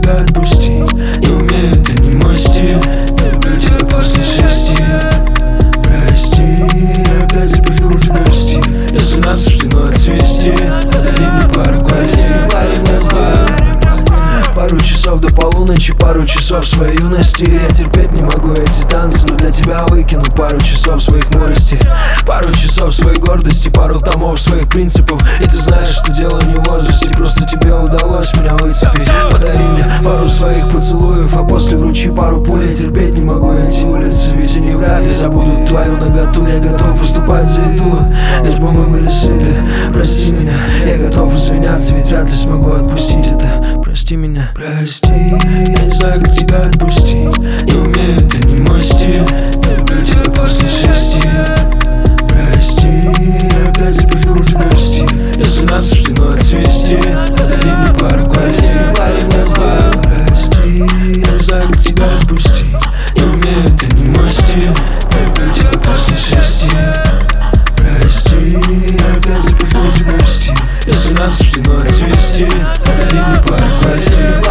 тебя отпустить. Не умею, это не мой стиль. Не люблю тебя после 6. Прости, я опять запихнул тебя в стиль. Если нам суждено отцвести, подари мне пару гвоздей. Пару часов до полуночи, пару часов своей юности. Я терпеть не могу эти танцы, но для тебя выкину пару часов своих хмуростей, пару часов своей гордости, пару томов своих принципов. И ты знаешь, что дело не в возрасте, просто тебе удалось меня выцепить. Подари мне пару своих поцелуев, а после вручи пару пуль. Я терпеть не могу эти улицы, ведь они вряд ли забудут твою наготу. Я готов выступать за еду, лишь бы мы были сыты. Прости меня, я готов извиняться, ведь вряд ли смогу отпустить это. Прости меня, прости, я не знаю, как тебя отпустить. Не умею, это не мой стиль. Не люблю тебя после 6. Прости, я опять запихнул тебя в стиль. Если нам суждено отцвести, подари мне пару гвоздей. Прости, я не знаю, как тебя отпустить. Не умею, это не мой стиль. Не люблю тебя после 6. Прости, я опять запихнул тебя в стиль. Если нам суждено отцвести, подари мне пару гвоздей.